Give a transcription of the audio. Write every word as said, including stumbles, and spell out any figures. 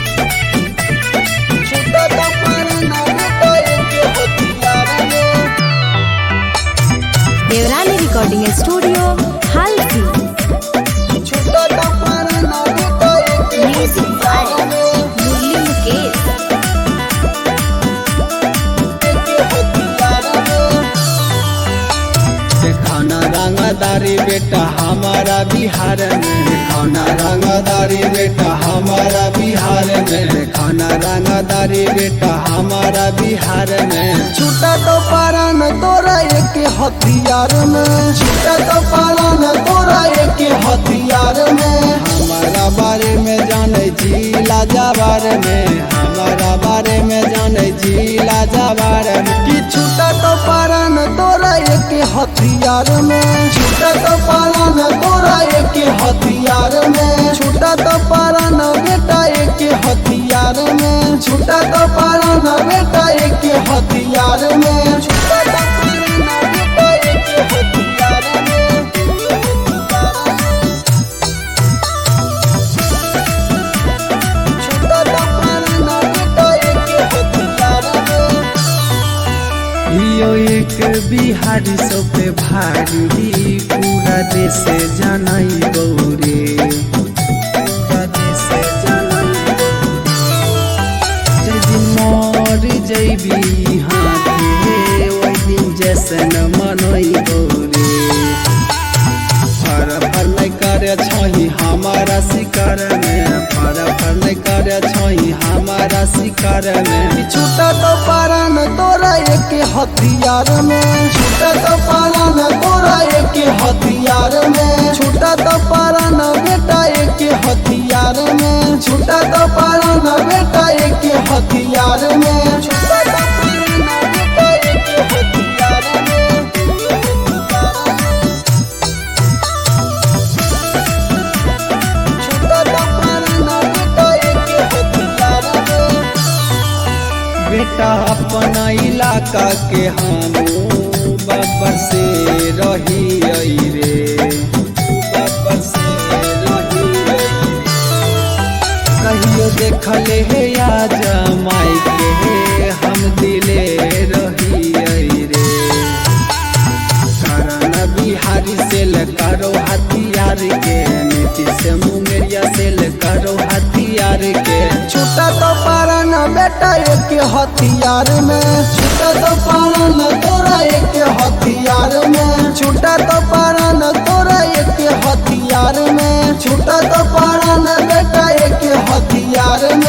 देवरानी recording studio हालसी। Music by Murli Mukesh. खाना रंगदारी बेटा हमारा बिहार में, खाना रंगदारी बेटा हमारा बिहार में, खाना रंगदारी बेटा हमारा बिहार में। छूटा तो पारन तोरा एक हथियार में, छूटा तो पारन तोरा एक हथियार में। हमारा बारे में जाने जिला जवार में, हमारा बारे में जाने जिला जवार में। कि छूटा तो पारन तोरा एक हथियार में, छूटा तो पारन तोरा एक हथियार में, छूटा तो पारन बेटा एक हथियार में, छूटा तो पारन बेटा एक हथियार में, छूटा तो पारन बेटा एक हथियार में, छूटा तो पारन बेटा एक हथियार में। यो एक बिहारी सब पे भारी, पूरा देश जानाई गौरे, पूरा देश जानाई गौरे। दिन मर जैबी हाथे वही दिन जैसन मनई गौरे। फर फर नहीं करे छही हमारा शिकार में, फर फर नहीं करे छही हमारा शिकार में। छूटा तो पारन तोरा एक हथियार में, छूटा तो पारन तोरा एक हथियार में, छूटा तो पारन बेटा एक हथियार में, छूटा तो पारन बेटा एक हथियार में, छूटा तो पारन बेटा एक हथियार में, छूटा तो पारन बेटा एक हथियार में। बेटा अपना इलाका के हम बब्बर से रही आई रे, बब्बर से रही आई। कहियो देखले हे या जमाई के हम दिले रही आई रे। करन बिहारी से करो हथियार के, नीतीश मुंगेरिया से करो हथियार के। छूटा तो पारन बेटा एक हथियार में, छूटा तो पारन तोरा एक हथियार में, छूटा तो पारन तोरा एक हथियार में, छूटा तो पारन बेटा एक हथियार में।